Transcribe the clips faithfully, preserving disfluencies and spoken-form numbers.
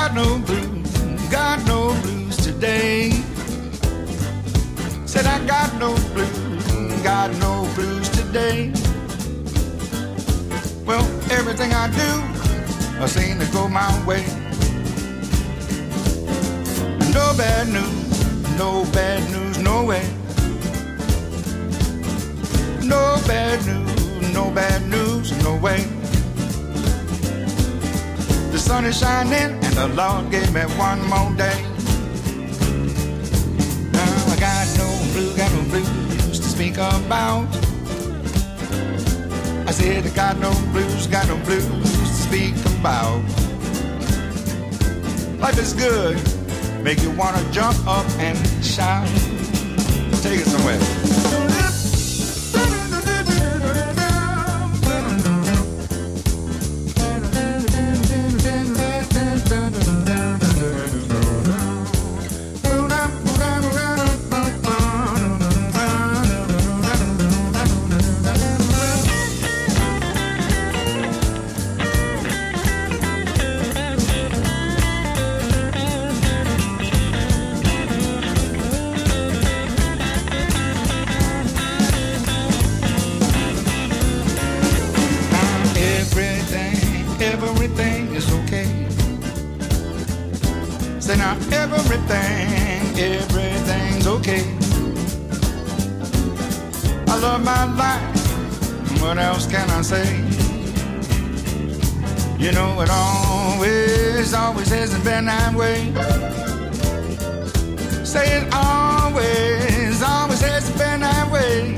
got no blues, got no blues today. Said I got no blues, got no blues today. Well, everything I do, I seem to go my way. No bad news, no bad news, no way. No bad news, no bad news, no way. The sun is shining and the Lord gave me one more day. Now I got no blues, got no blues to speak about. I said I got no blues, got no blues to speak about. Life is good, make you wanna jump up and shout. Take it somewhere. Everything is okay. Say now everything, everything's okay. I love my life, what else can I say? You know it always, always hasn't been that way. Say it always, always hasn't been that way.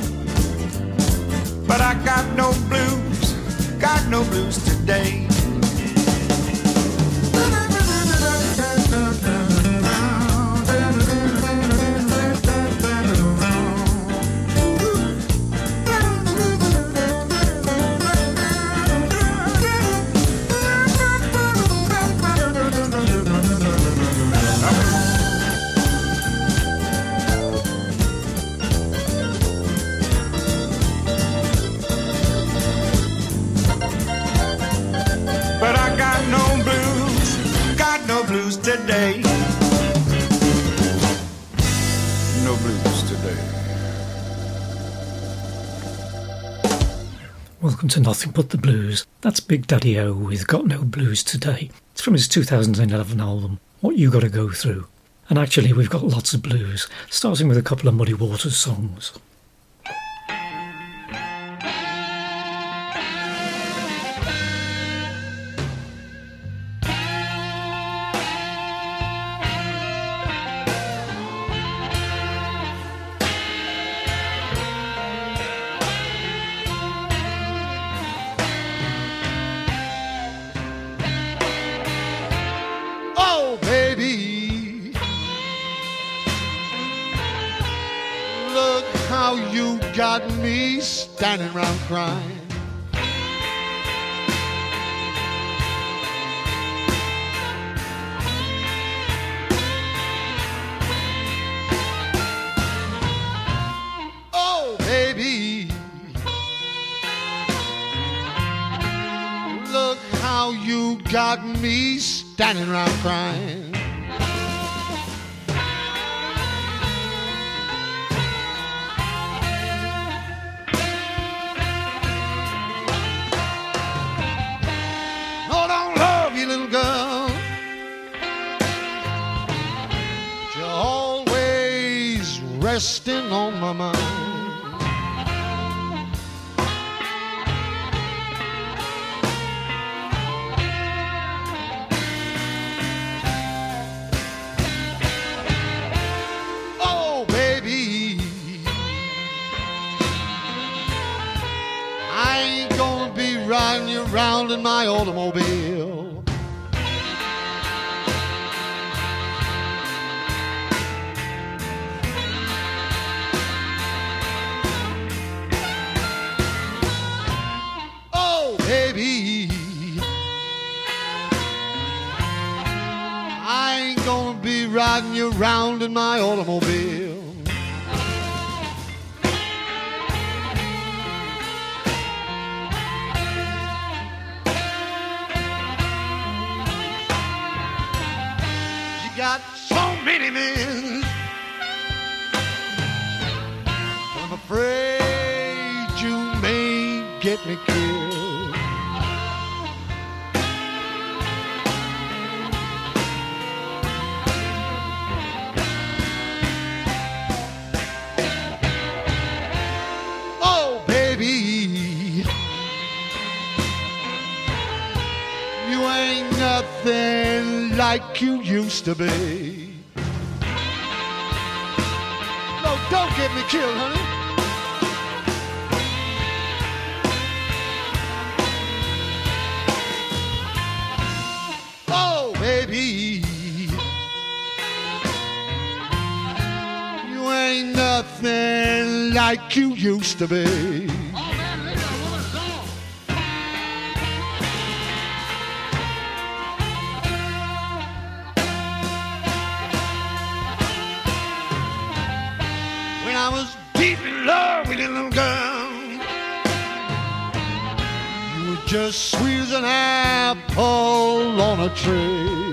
But I got no blues, got no blues today. But I got no blues, got no blues today. No blues today. Welcome to Nothing But the Blues. That's Big Daddy O with Got No Blues Today. It's from his two thousand eleven album, What You Gotta Go Through. And actually we've got lots of blues, starting with a couple of Muddy Waters songs. Got me standing around crying. Oh, baby, look how you got me standing around crying. Resting on my mind. Oh, baby, I ain't gonna be riding you around in my automobile. Baby, I ain't gonna be riding you around in my automobile. got so many men. I'm afraid you may get me killed. Oh, baby, you ain't nothing like you used to be. No, don't get me killed, honey. Oh, baby, you ain't nothing like you used to be. I was deep in love with a little girl. You were just sweet as an apple on a tree.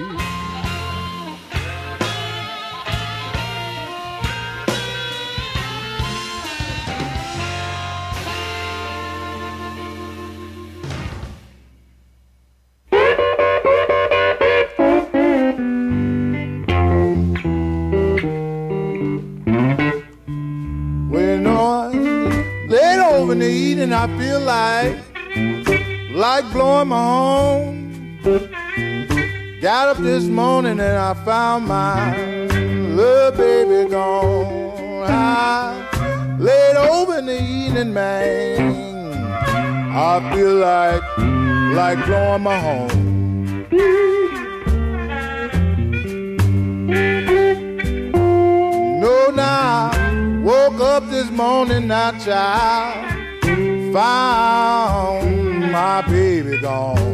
In the evening I feel like like blowing my horn. Got up this morning and I found my little baby gone. I laid over in the evening, man. I feel like like blowing my horn. No, now woke up this morning, now child, found my baby gone.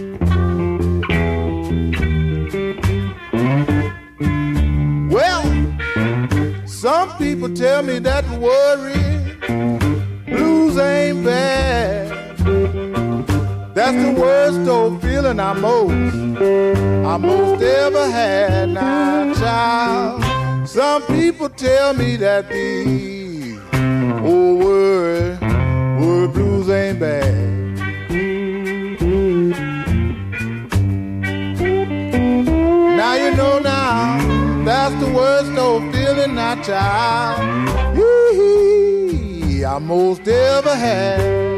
Well, some people tell me that worry, blues ain't bad. That's the worst old feeling I most, I most ever had. Now, child, some people tell me that the old world, world blues ain't bad. Now you know now, that's the worst old feeling, now, child, yee, I most ever had.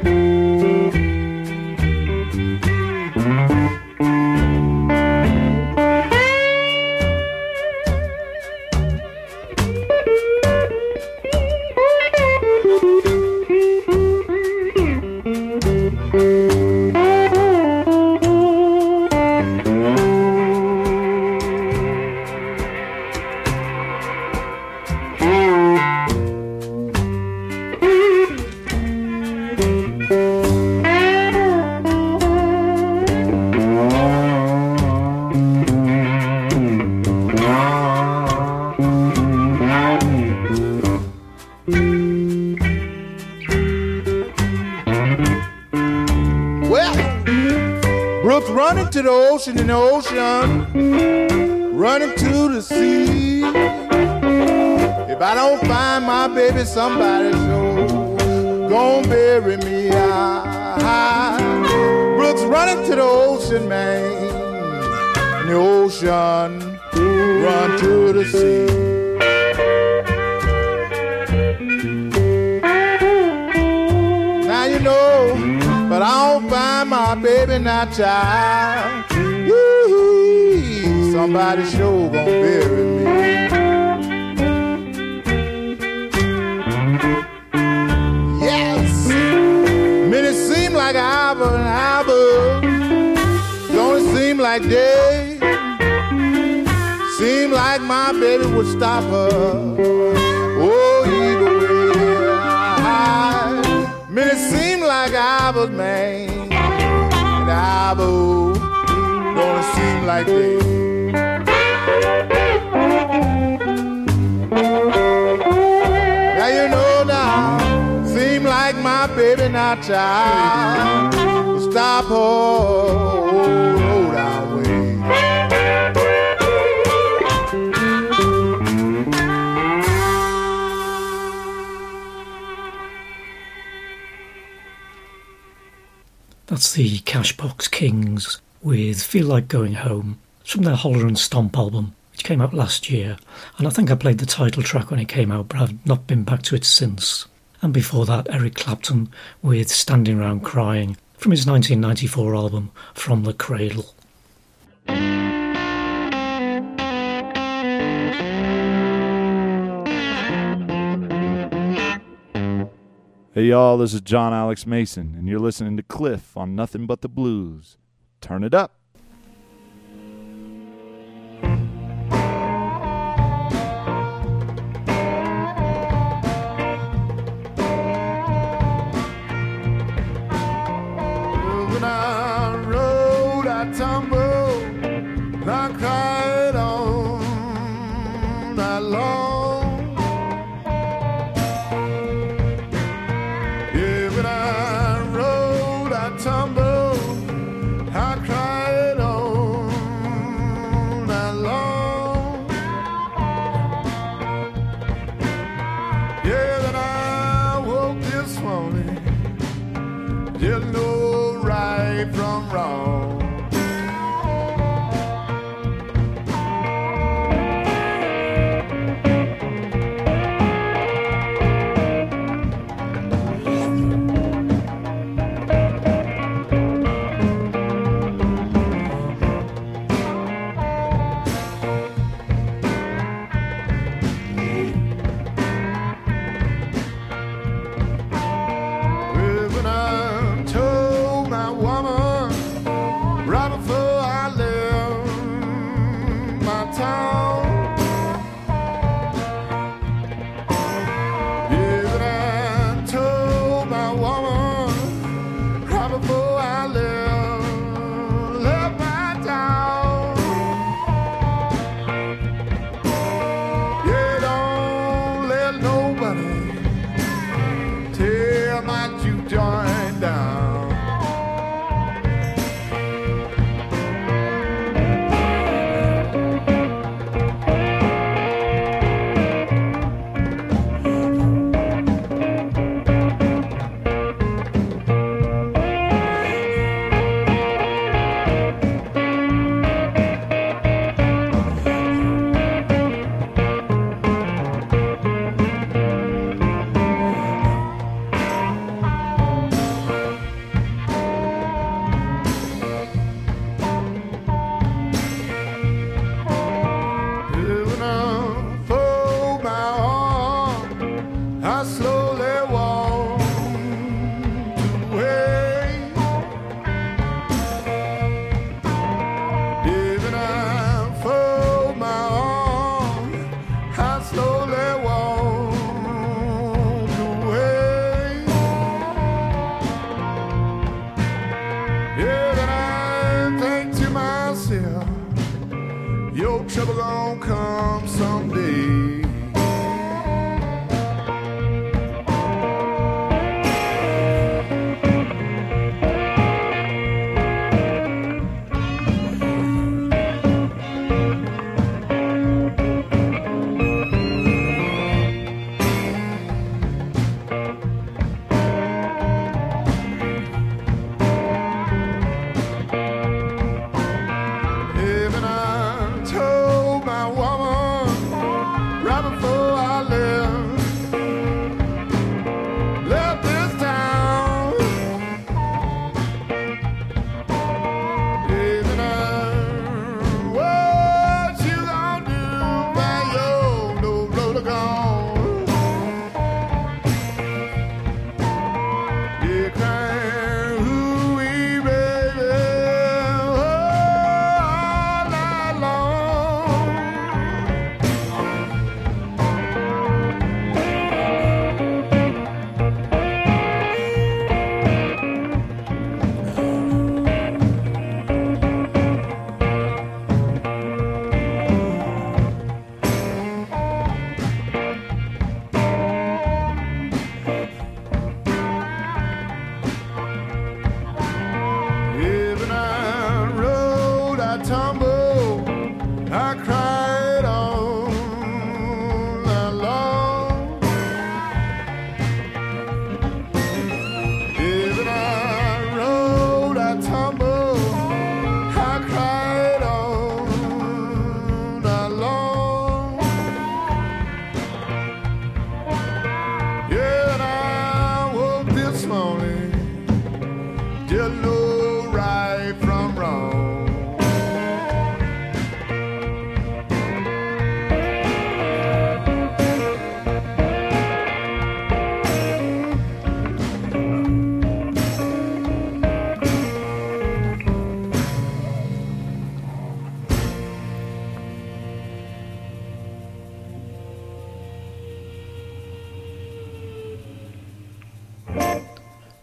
Running to the ocean, in the ocean, running to the sea. If I don't find my baby, somebody sure gon' bury me. I, I, Brooks running to the ocean, man, in the ocean, run to the sea. Now you know, but I don't find my baby, now, child. Yee, somebody sure gon' bury me. Yes, minutes seem like hours and hours. Don't it seem like days? Seem like my baby would stop her. Oh, either way. I, minutes seem like hours, man. And hours don't seem like days. Now you know now, seem like my baby, not child, will stop her. Oh, oh, that way. That's the Cashbox Kings with Feel Like Going Home. It's from their Holler and Stomp album, which came out last year, and I think I played the title track when it came out, but I've not been back to it since. And before that, Eric Clapton with Standing Round Crying from his nineteen ninety-four album From the Cradle. Hey y'all, this is John Alex Mason, and you're listening to Cliff on Nothing But the Blues. Turn it up. When I rode, I tumbled, I cried all night long. From wrong. When I told my woman right before I left my town, yeah, when I told my woman right before I left, left my town, yeah, don't let nobody tear my juke joint down.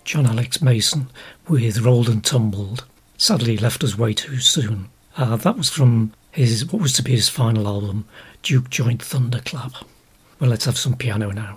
John Alex Mason with Rolled and Tumbled. Sadly, he left us way too soon. Uh, that was from his what was to be his final album, Duke Joint Thunderclap. Well, let's have some piano now.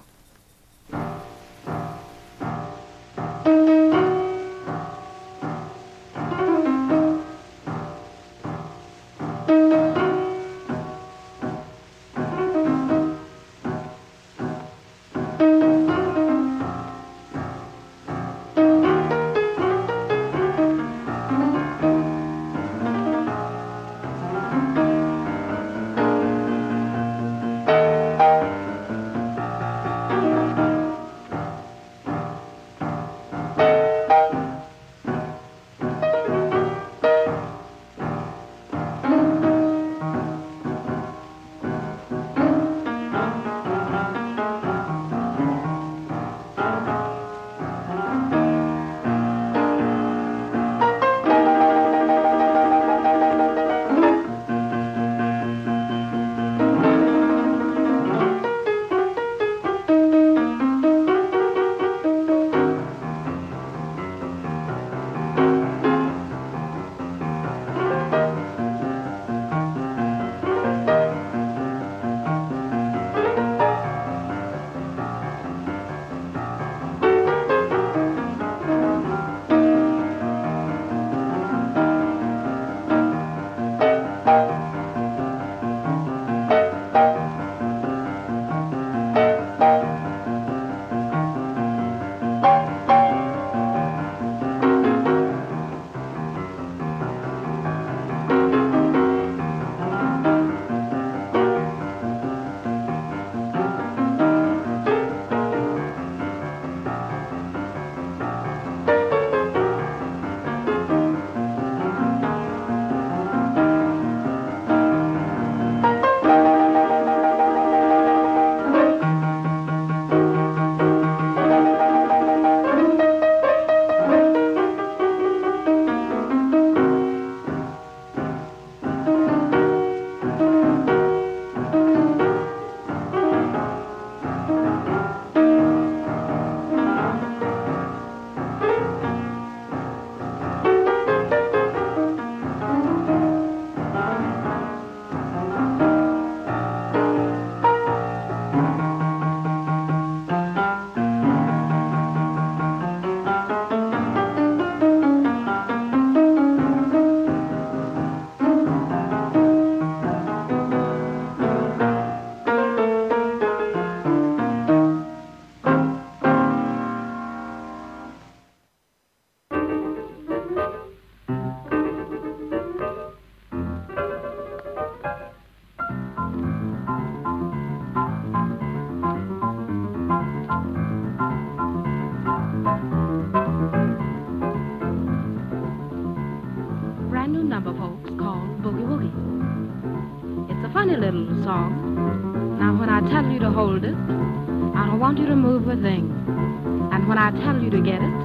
Hold it. I don't want you to move a thing. And when I tell you to get it,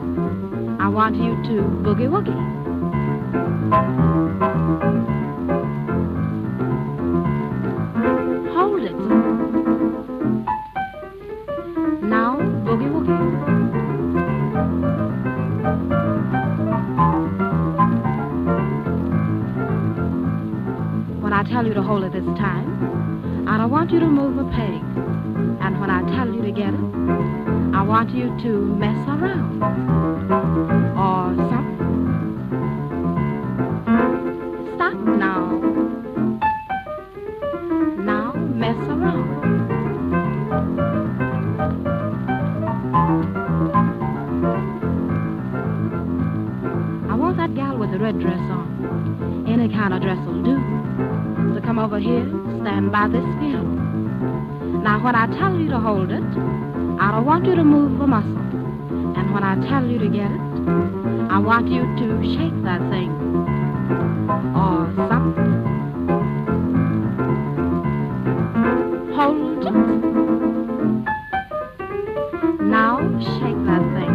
I want you to boogie woogie. Hold it. Now boogie woogie. When I tell you to hold it this time, I don't want you to move a peg. And when I tell you to get it, I want you to mess around or something. Stop now. Now mess around. I want that gal with the red dress on, any kind of dress will do, to come over here, stand by this piano. Now, when I tell you to hold it, I don't want you to move a muscle. And when I tell you to get it, I want you to shake that thing or something. Hold it. Now, shake that thing.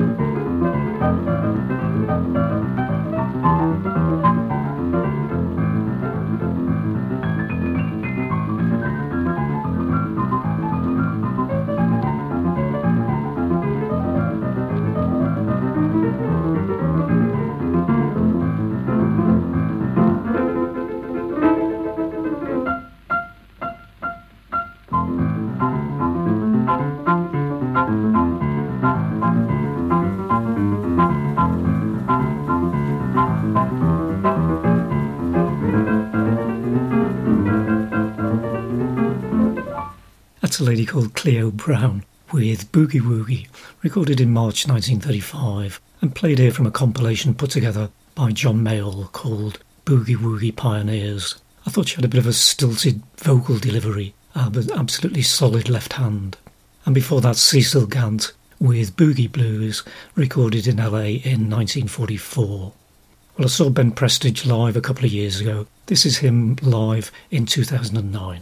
That's a lady called Cleo Brown with Boogie Woogie, recorded in March nineteen thirty-five and played here from a compilation put together by John Mayall called Boogie Woogie Pioneers. I thought she had a bit of a stilted vocal delivery, uh, but absolutely solid left hand. And before that, Cecil Gant with Boogie Blues, recorded in L A in nineteen forty-four. Well, I saw Ben Prestage live a couple of years ago. This is him live in two thousand nine.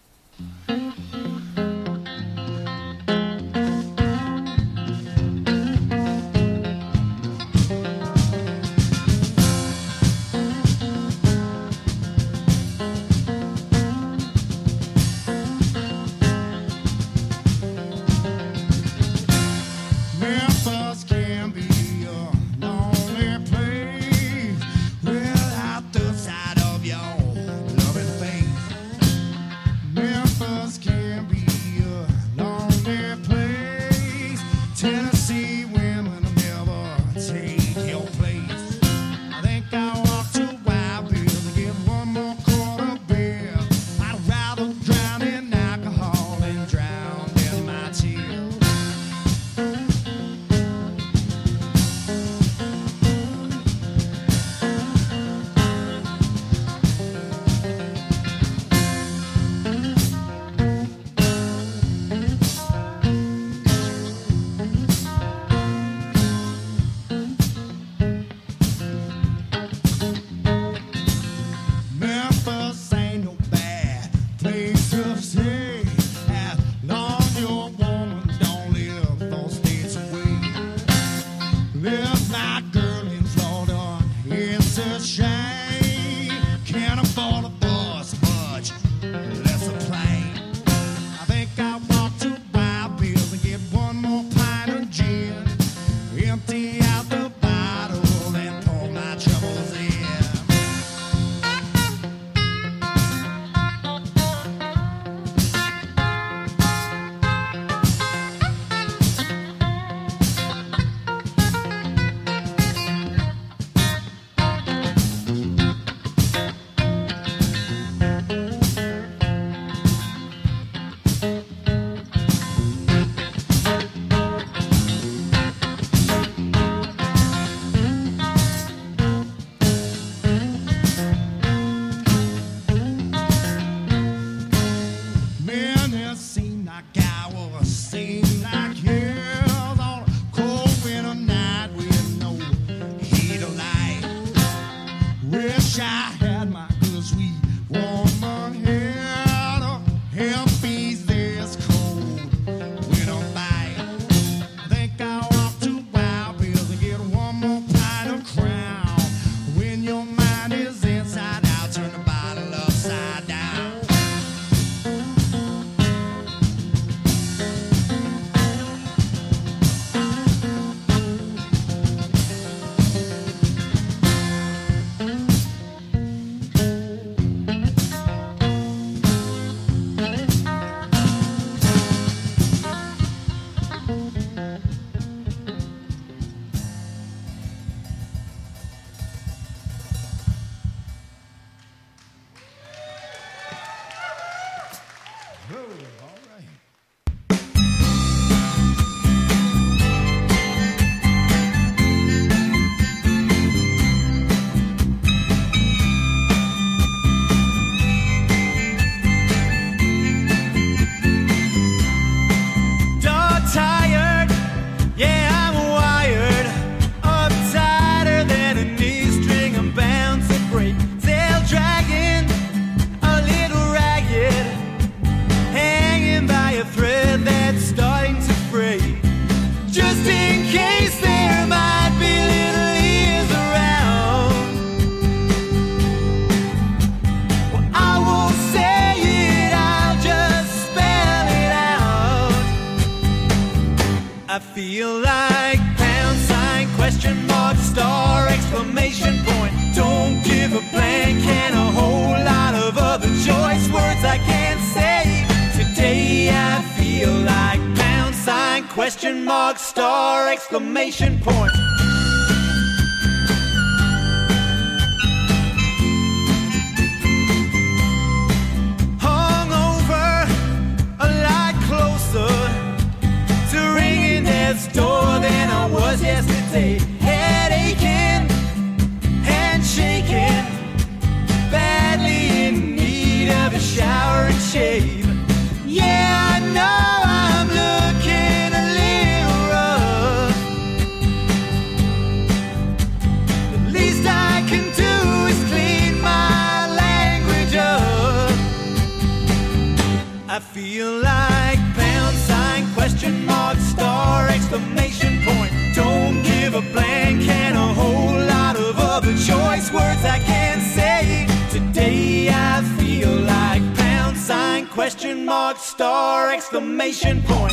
feel like pound sign, question mark, star, exclamation point. Don't give a blank and a whole lot of other choice words I can't say. Today I feel like pound sign, question mark, star, exclamation point. Hung over like day, head aching, hand shaking, badly in need of a shower and shave. Yeah, I know I'm looking a little rough. The least I can do is clean my language up. I feel like pound sign, question mark, star, exclamation point. Don't give a blank and a whole lot of other choice words I can't say. Today I feel like pound sign, question mark, star, exclamation point.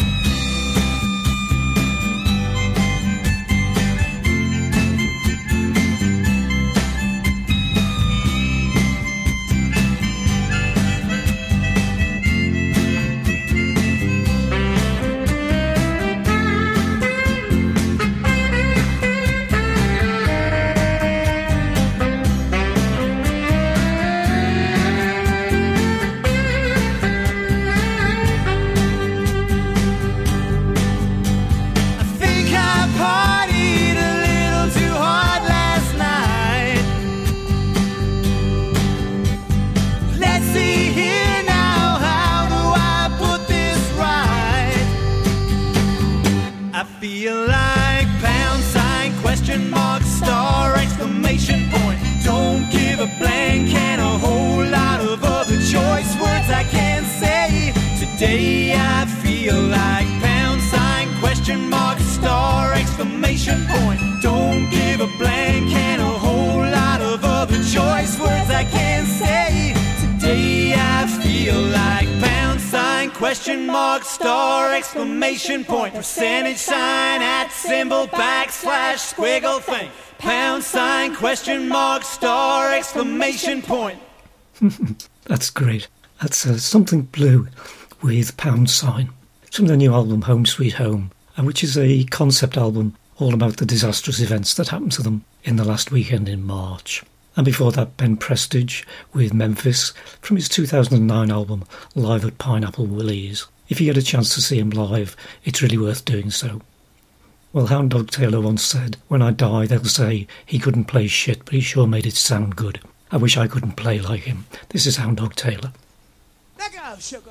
Today I feel like pound sign, question mark, star, exclamation point. Don't give a blank and a whole lot of other choice words I can't say. Today I feel like pound sign, question mark, star, exclamation point. Percentage sign, at symbol, backslash, squiggle thing. Pound sign, question mark, star, exclamation point. That's great. That's uh, Something Blue with Pound Sign. It's from their new album Home Sweet Home, which is a concept album all about the disastrous events that happened to them in the last weekend in March. And before that, Ben Prestige with Memphis from his two thousand nine album Live at Pineapple Willie's. If you get a chance to see him live, it's really worth doing so. Well, Hound Dog Taylor once said, "When I die, they'll say he couldn't play shit, but he sure made it sound good. I wish I couldn't play like him." This is Hound Dog Taylor. Let go, sugar.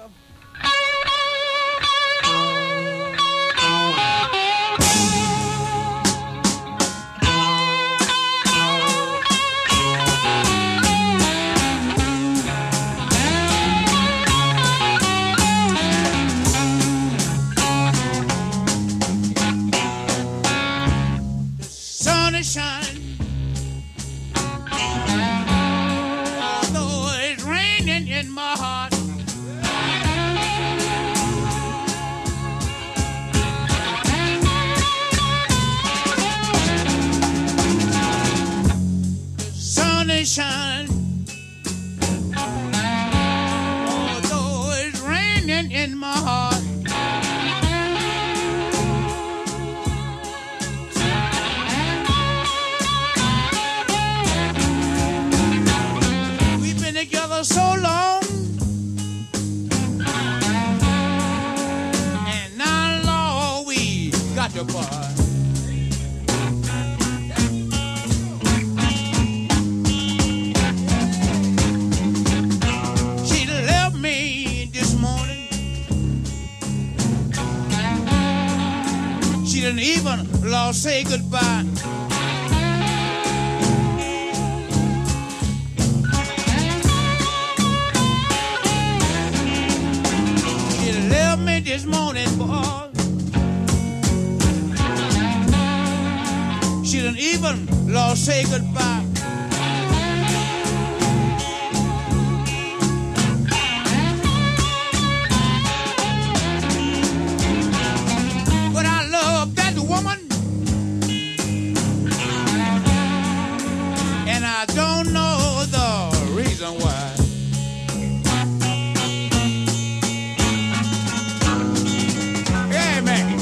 The sun is shining, although it's raining in my heart. Shine, although it's raining in my heart. We've been together so long, and now, Lord, we got to part. Didn't even Lord say goodbye. She left me this morning, boy. She didn't even Lord say goodbye. Woman, and I don't know the reason why. Yeah, man.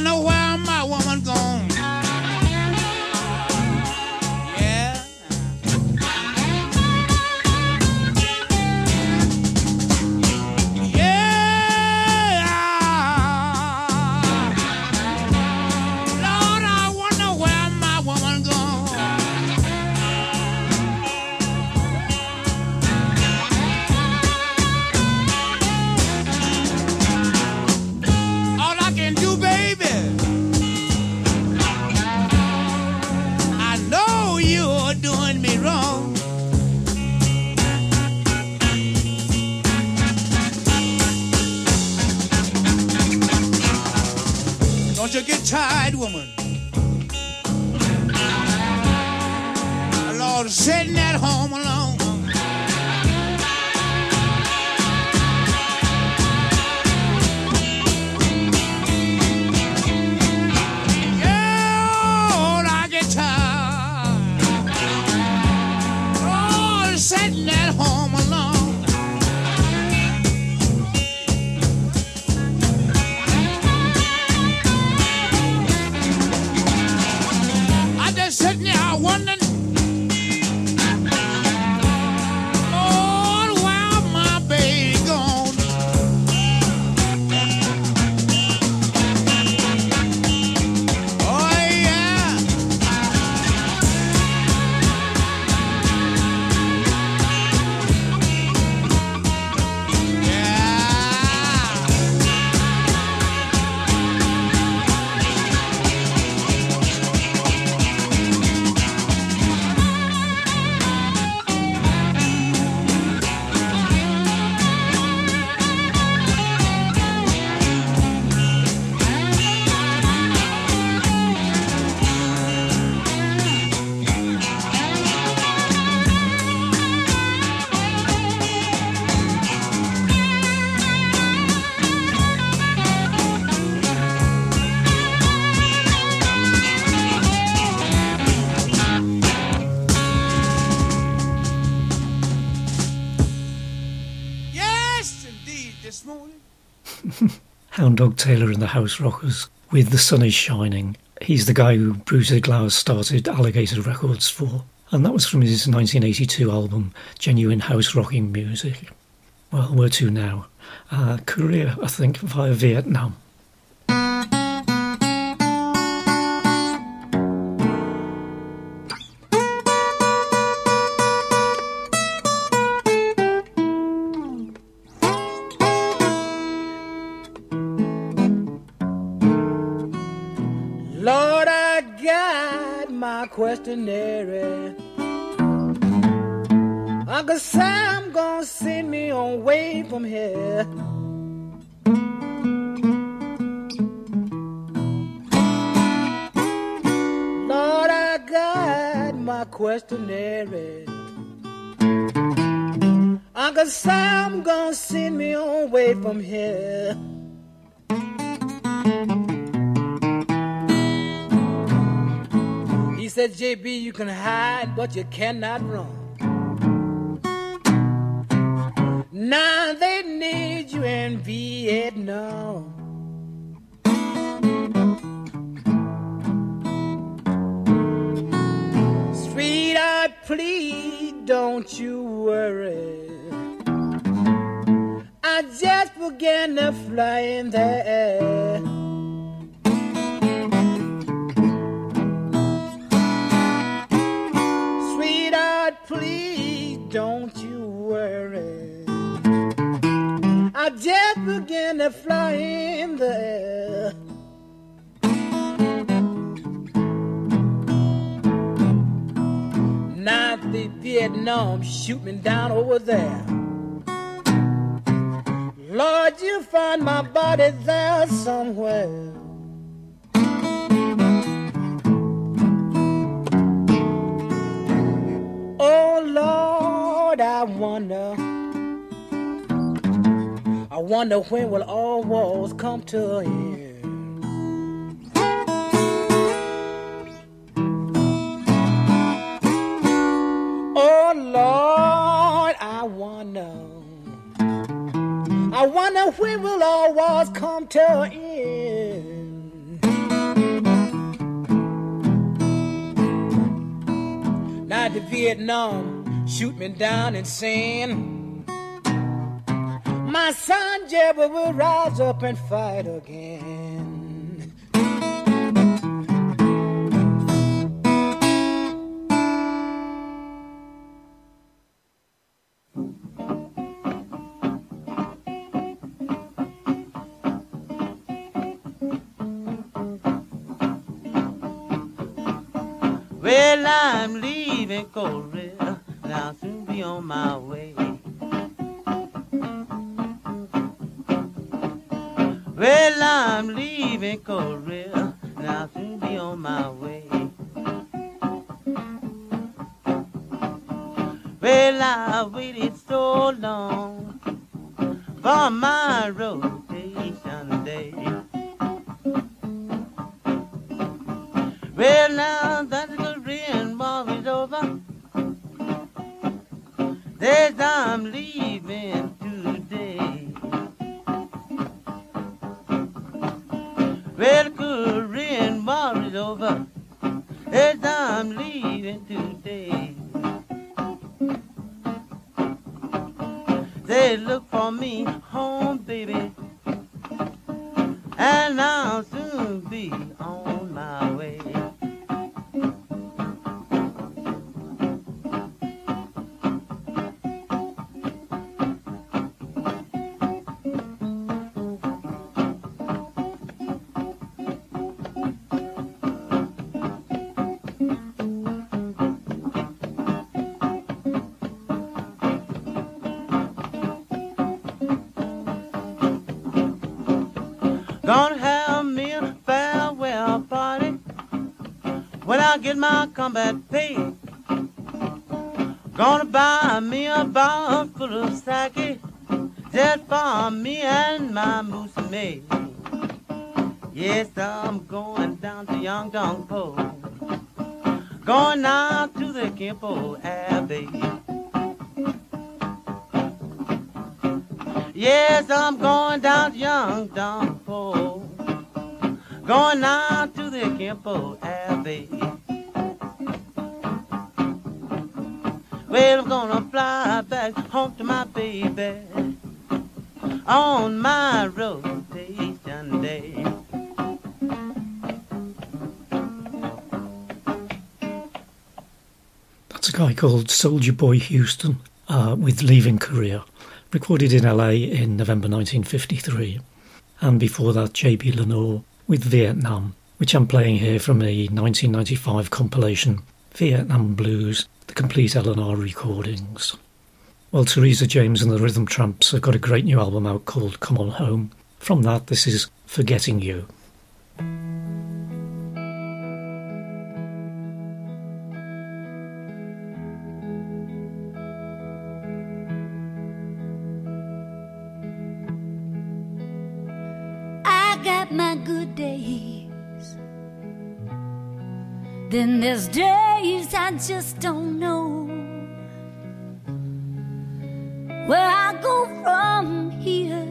wonder where my woman gone. Yeah. Yeah. Lord, I wonder where my woman gone. All I can do, baby, I know you're doing me wrong. Don't you get tired, woman. Lord, sitting at home alone. Lord, I get tired. Lord, sitting at home alone. I just sitting there wondering, Lord, where my baby gone? Oh yeah. Yeah. Yes, indeed, this morning. Hound Dog Taylor and the House Rockers with The Sun Is Shining. He's the guy who Bruce Glass started Alligator Records for, and that was from his nineteen eighty-two album Genuine House Rocking Music. Well, where to now? Uh, Korea, I think, via Vietnam. Lord, I got my questionnaire. Uncle Sam gonna send me away from here. Lord, I got my questionnaire. Uncle Sam gonna send me away from here. He said, J B, you can hide, but you cannot run. Now they need you in Vietnam. Sweetheart, please don't you worry. I just began to fly in the air. Sweetheart, please don't you worry. I just began to fly in the air. Now the Vietnam shoot me down over there. Lord, you find my body there somewhere. Oh Lord, I wonder, I wonder when will all wars come to an end. Oh Lord, I wonder, I wonder when will all wars come to an end. the Vietnam shoot me down and sin, my son Jebba will rise up and fight again. Well, I'm leaving Korea, and I'll soon be on my way. Well, I'm leaving Korea, and I'll soon be on my way. Well, I waited so long for my rotation day. Well, now that the Korean War is over, there's I'm leaving today. Well, the Korean War is over, there's I'm leaving today. They look for me home, baby, and I'll soon be on my way. Gonna have me a farewell party when I get my combat pay. Gonna buy me a bottle full of sake just for me and my moose maid. Yes, I'm going down to Yongdongpo, going down to the Kimpo Abbey. Yes, I'm going down to Yongdongpo, going down to the Kimpo Abbey. Well, I'm gonna fly back home to my baby on my rotation day. That's a guy called Soldier Boy Houston uh, with Leaving Korea, recorded in L A in November nineteen fifty-three. And before that, J B Lenore with Vietnam, which I'm playing here from a nineteen ninety-five compilation, Vietnam Blues, the complete L and R recordings. Well, Teresa James and the Rhythm Tramps have got a great new album out called Come On Home. From that, this is Forgetting You. My good days, then there's days I just don't know where I go from here.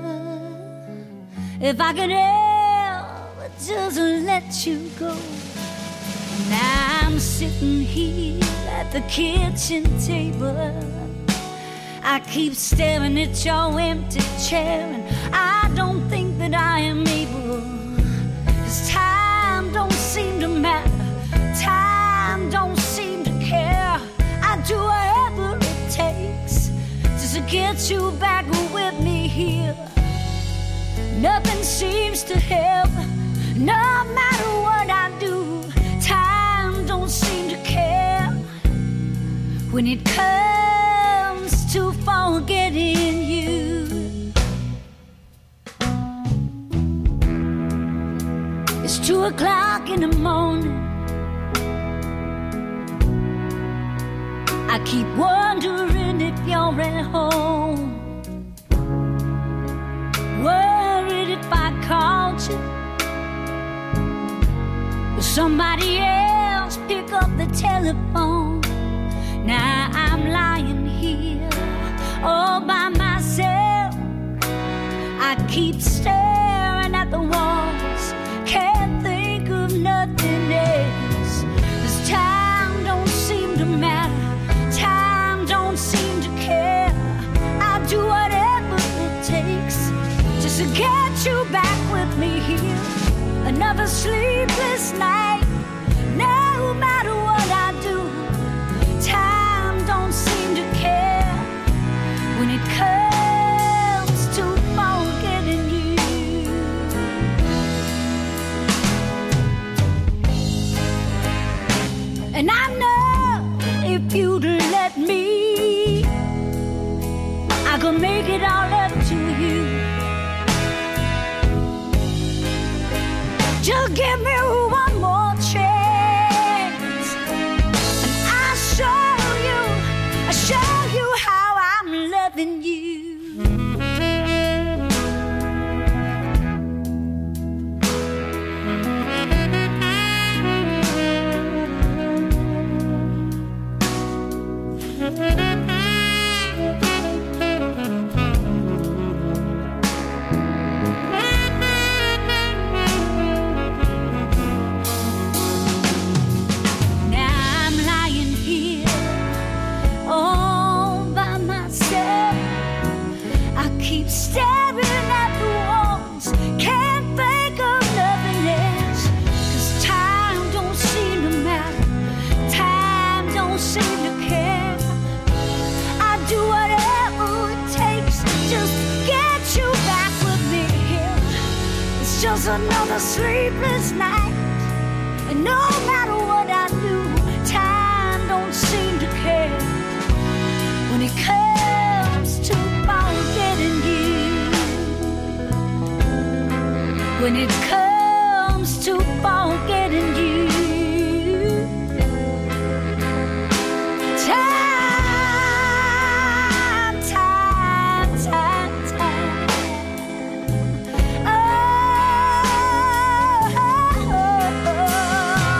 If I could ever just let you go. Now I'm sitting here at the kitchen table, I keep staring at your empty chair, and I don't think that I am able, 'cause time don't seem to matter, time don't seem to care. I do whatever it takes just to get you back with me here. Nothing seems to help, no matter what I do, time don't seem to care when it comes to forgetting you. It's two o'clock in the morning, I keep wondering if you're at home, worried if I called you, will somebody else pick up the telephone. Now I'm lying here all by myself, I keep staring at the walls, can't think of nothing else. This time don't seem to matter, you back with me here. Another sleepless night. No matter what I do, time don't seem to care when it comes to forgetting you. And I know if you'd let me, I could make it all up to you. Just give me one more chance, and I'll show you, I'll show you how I'm loving you. Staring at the walls, can't think of nothing else. 'Cause time don't seem to matter, time don't seem to care. I do whatever it takes just to get you back with me here. It's just another sleepless night, and no matter what I do, time don't seem to care when it comes to forgetting you. When it comes to forgetting you, time, time, time, time. Oh, oh, oh,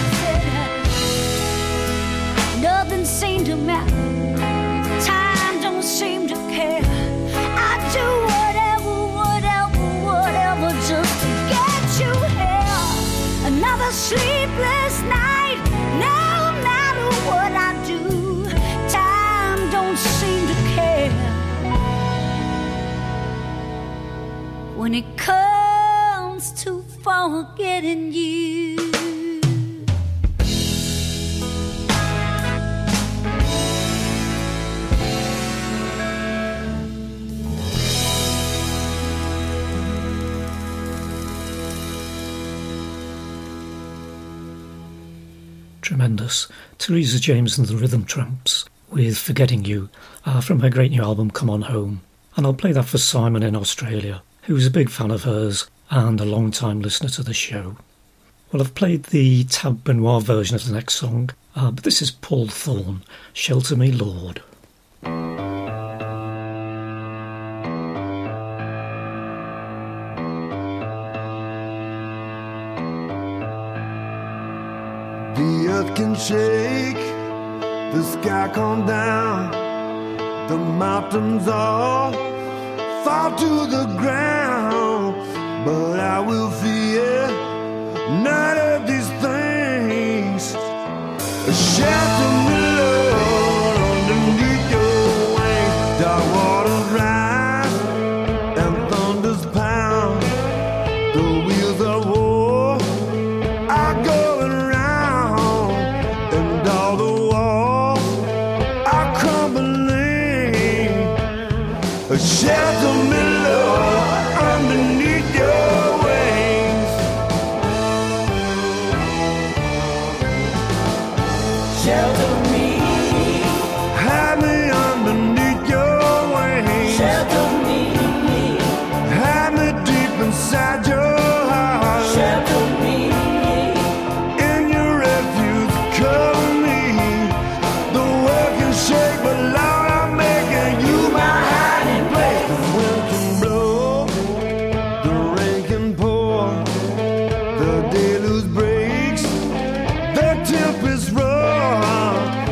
oh. Nothing seemed to matter, time don't seem to care. I do whatever, whatever, whatever, just to get you here. Another sleepless night. No matter what I do, time don't seem to care when it comes to forgetting you. Tremendous. Teresa James and the Rhythm Tramps with Forgetting You uh, from her great new album Come On Home. And I'll play that for Simon in Australia, who's a big fan of hers and a long-time listener to the show. Well, I've played the Tab Benoit version of the next song, uh, but this is Paul Thorne, Shelter Me Lord. The earth can shake, the sky come down, the mountains all fall to the ground, but I will fear none of these things. Shelter me, Lord, underneath your wings. Dark waters rise and thunders pound, the wheels of war are going round, and all the walls are crumbling. Shelter me, Lord, underneath your wings. Shelter me, hide me underneath your wings. Shelter me, hide me deep inside your heart. Shelter me, in your refuge, cover me. The world can shake, but Lord, I'm making you my hiding place. The wind can blow, the rain can pour, the deluge breaks, the tempest roars.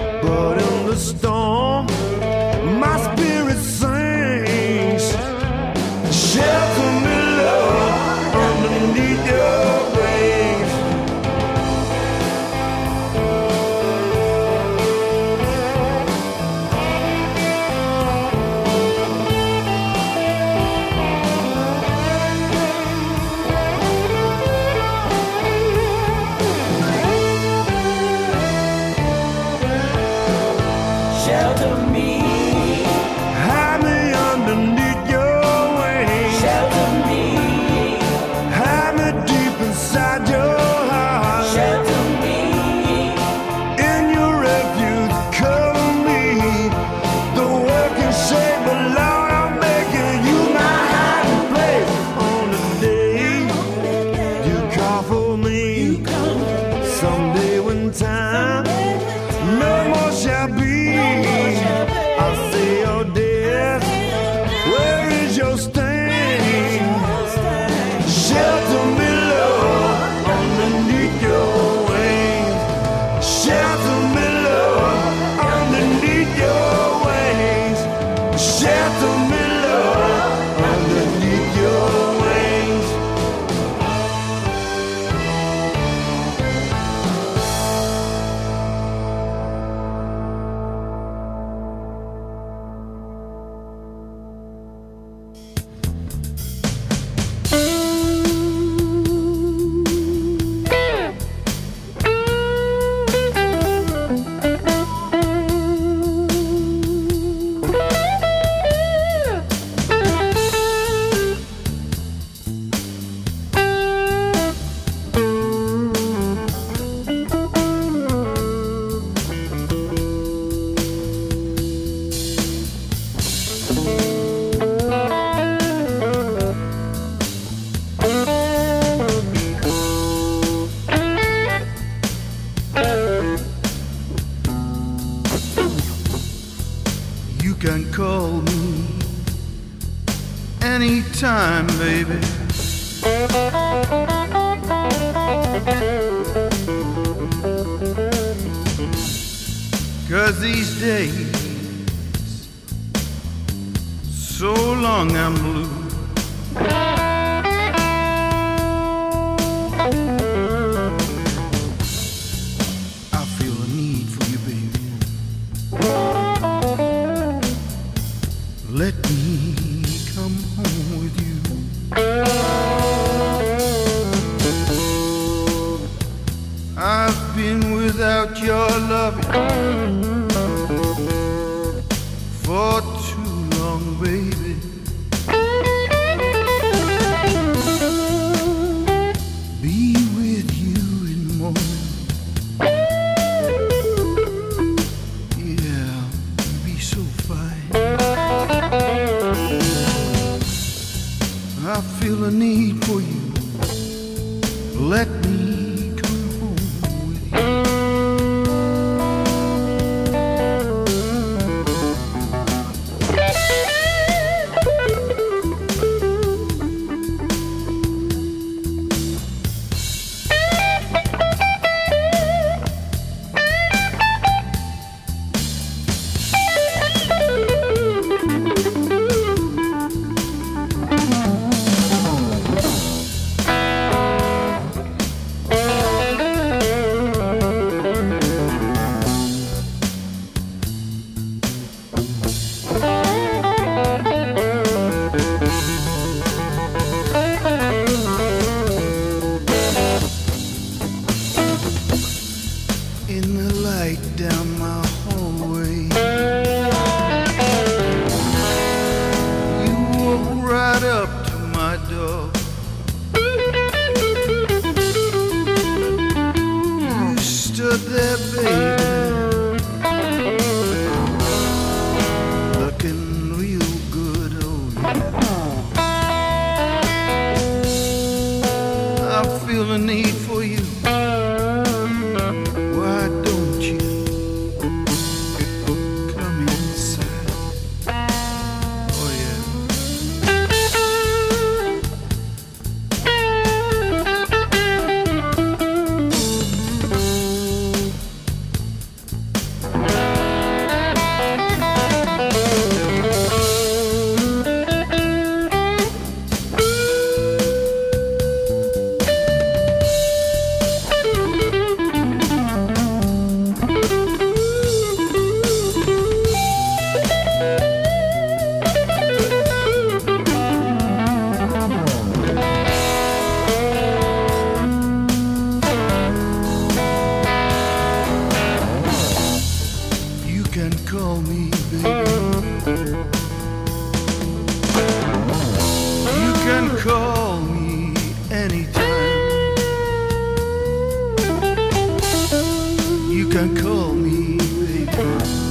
me. Hide me underneath your wings. Shelter me. Hide me deep inside your heart. Shelter me. In your refuge, cover me. The world can say, but Lord, I'm making you my hiding place. On the day you call for me, someday when time no more shall be, I'll say your death. Where is your sting? Shelter me, Lord, underneath your wings. Shelter me, Lord, underneath your wings. Shelter me, Lord, underneath your wings. You can call me anytime, baby. Cause these days, so long I'm blue. I feel a need for you, baby. Let me come home with you. I've been without your loving for too long, baby. Be with you in the morning. Yeah, be so fine. I feel a need for you. Let me come home with you. In the light down my hallway, you walked right up to my door. You stood there, baby, looking real good, oh yeah. I feel a need for you. Why don't you come inside? Oh yeah. call me, baby. You can call me anytime. You can call me, baby.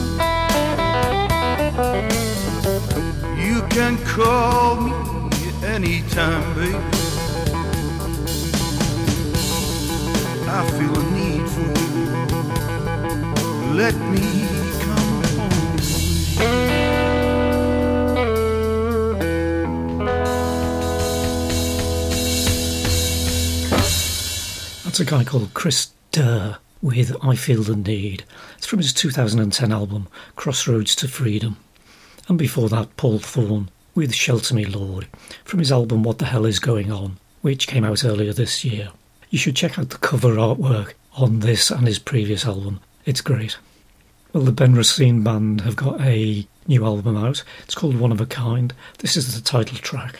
You can call me anytime, baby. I feel a need for you. Let me come home. That's a guy called Chris Durr with I Feel the Need. It's from his two thousand ten album Crossroads to Freedom. And before that, Paul Thorne with Shelter Me Lord from his album What the Hell Is Going On, which came out earlier this year. You should check out the cover artwork on this and his previous album. It's great. Well, the Ben Racine Band have got a new album out. It's called One of a Kind. This is the title track.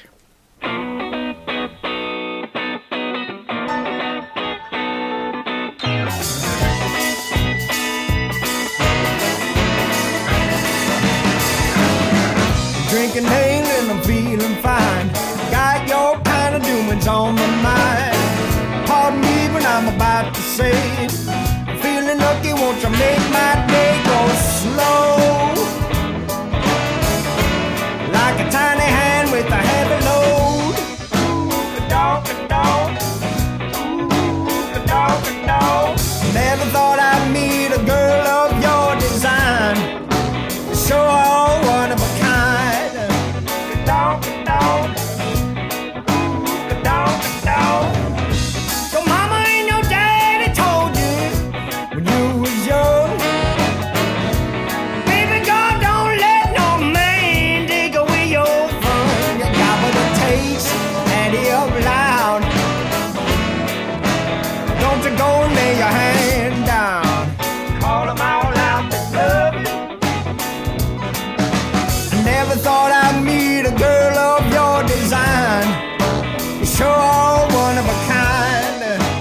Drinking ale and I'm feeling fine. Got your kind of doings on my mind. Pardon me when I'm about to say it. I'm feeling lucky, won't you make my day go slow? Like a tiny hand with a heavy load. Ooh, a dog, a dog. Ooh, a dog, a dog. Never thought I'd meet a girl of your design. So one of a kind. A dog, a dog. Ooh, a dog, a dog. Your mama and your daddy told you when you was young. Baby, God don't let no man take away your fun. You got what it takes, and he up loud. Don't you go and lay your hand down. Call them all out to love you. I never thought I'd meet a girl of your design. You're sure all one of a kind.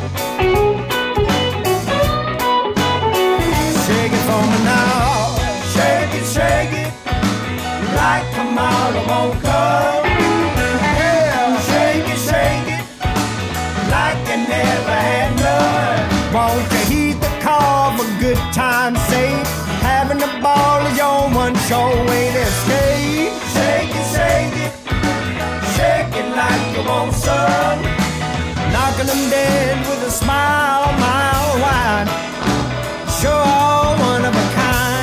Shake it for me now. Shake it, shake it. Like tomorrow won't come. Yeah, shake it, shake it. Like you never had none. Won't you heed the call for good time's sake? Having a ball is your one sure way to escape. Shake it, shake it. Shake it like you want some. Knocking them dead with a smile a mile wide. Sure all one of a kind.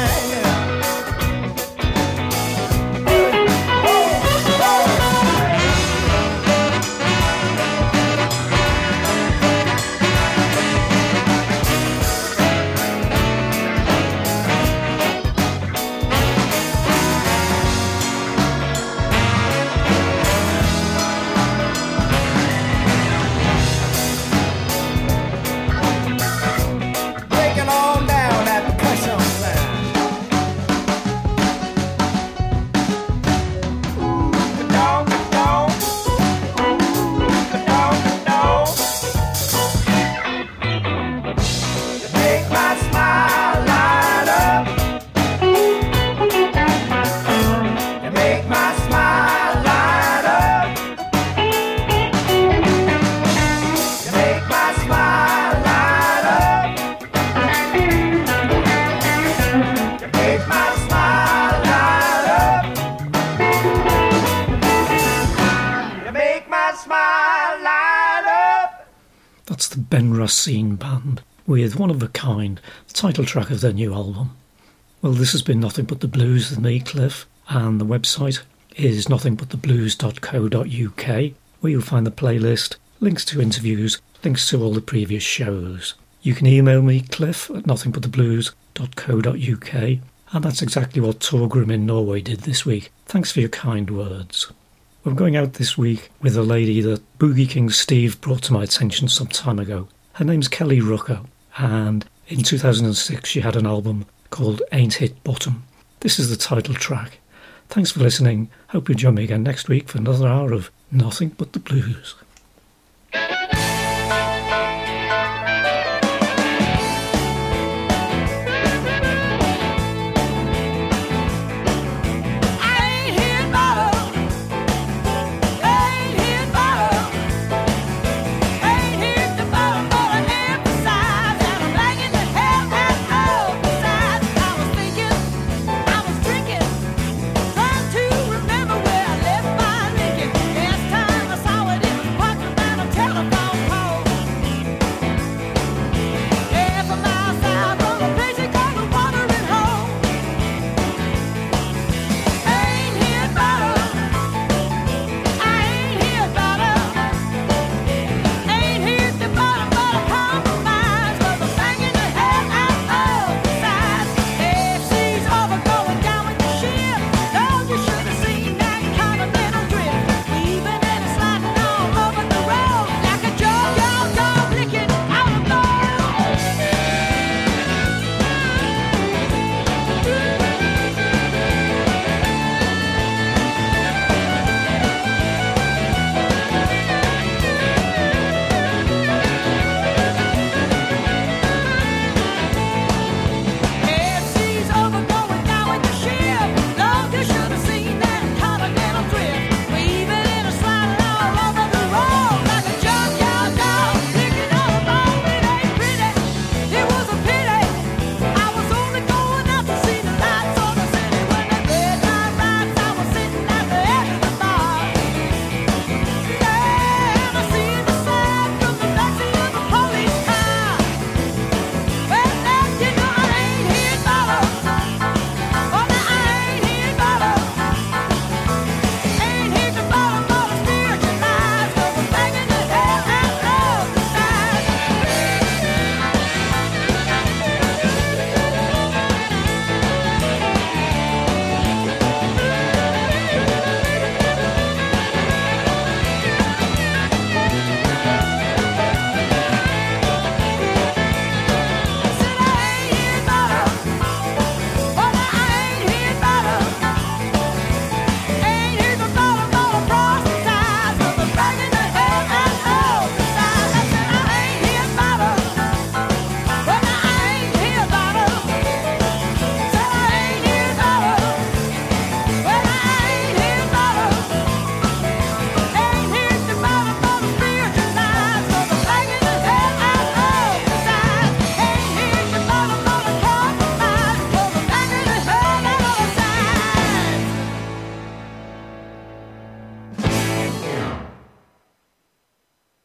Breaking on down that percussion line. Ooh, dog, dog. Ooh, dog, dog. You make my smile light up. You make my smile light up. You make my smile light up. You make my smile light up. You make my smile light up. That's the Ben Racine Band with One of a Kind, the title track of their new album. Well, this has been Nothing But the Blues with me, Cliff, and the website is nothing but the blues dot co dot uk, where you'll find the playlist, links to interviews, links to all the previous shows. You can email me, Cliff, at nothing but the blues dot co dot uk, and that's exactly what Torgrim in Norway did this week. Thanks for your kind words. I'm going out this week with a lady that Boogie King Steve brought to my attention some time ago. Her name's Kelly Rucker, and in two thousand six she had an album called Ain't Hit Bottom. This is the title track. Thanks for listening. Hope you'll join me again next week for another hour of Nothing But the Blues.